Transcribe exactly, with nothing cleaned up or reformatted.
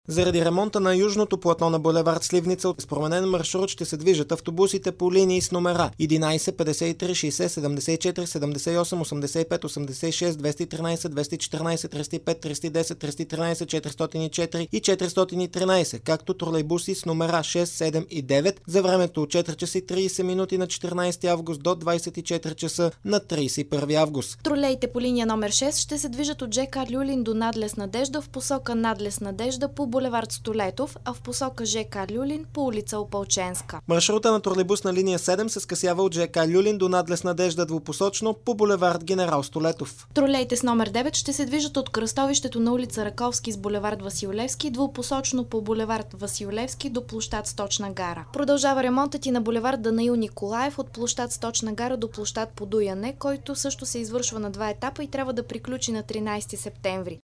Заради ремонта на южното платно на булевард Сливница с променен маршрут ще се движат автобусите по линии с номера единайсет, петдесет и три, шейсет, седемдесет и четири, седемдесет и осем, осемдесет и пет, осемдесет и шест, двеста и тринайсет, двеста и четиринайсет, триста и пет, триста и десет, триста и тринайсет, четиристотин и четири и четиристотин и тринайсет, както тролейбуси с номера шест, седем и девет за времето от четири часа и трийсет минути на четиринайсети август до двайсет и четири часа на трийсет и първи август. Тролеите по линия номер шест ще се движат от ЖК Люлин до Надлез Надежда в посока Надлез Надежда по булевард Столетов, а в посока ЖК Люлин по улица Опалченска. Маршрута на тролейбусна линия седем се скъсява от ЖК Люлин до Надлез Надежда двупосочно по булевард Генерал Столетов. Тролеите с номер девет ще се движат от кръстовището на улица Раковски с булевард Василевски двупосочно по булевард Василевски до площад Сточна гара. Продължава ремонтът и на булевард Данаил Николаев от площад Сточна гара до площад Подуяне, който също се извършва на два етапа и трябва да приключи на тринайсети септември.